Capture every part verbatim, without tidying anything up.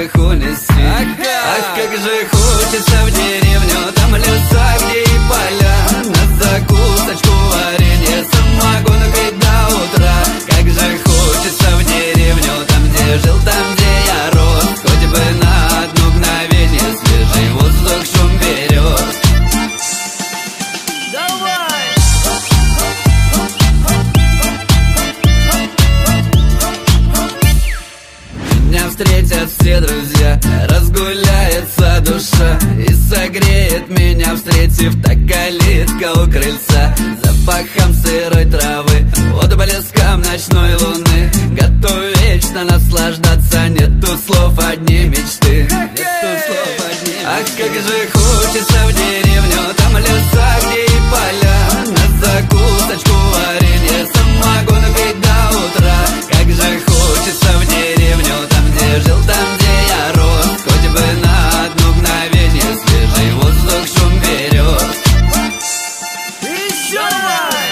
их унести. Ах, как же хочется в деревню, там леса, где и поля, на закусочку варенье, самогон пить до утра. Как же хочется в деревню, там, где жил, там, где я рос, хоть бы на одно мгновение свежий воздух шум берет. Меня встретят все друзья, разгуляется душа, и согреет меня, встретив, так калитка у крыльца. Запахом сырой травы, отблеском ночной луны, готов вечно наслаждаться, нету слов, одни мечты. Нету слов, одни мечты. Ах, как же хочется в деревню, там леса, где и поля, на закусочку варенье, самогон пить до утра. Как же хочется в деревню, там, где жил, там, где я рос, хоть бы на одно мгновение свежий воздух шум берет. Еще раз!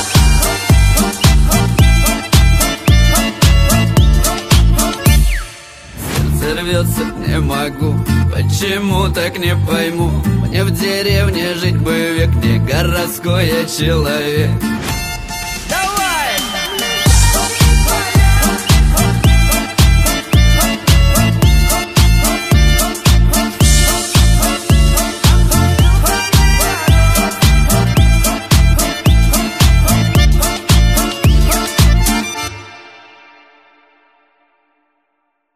Сердце рвется, не могу, почему так не пойму. Мне в деревне жить бы век, не городской я человек.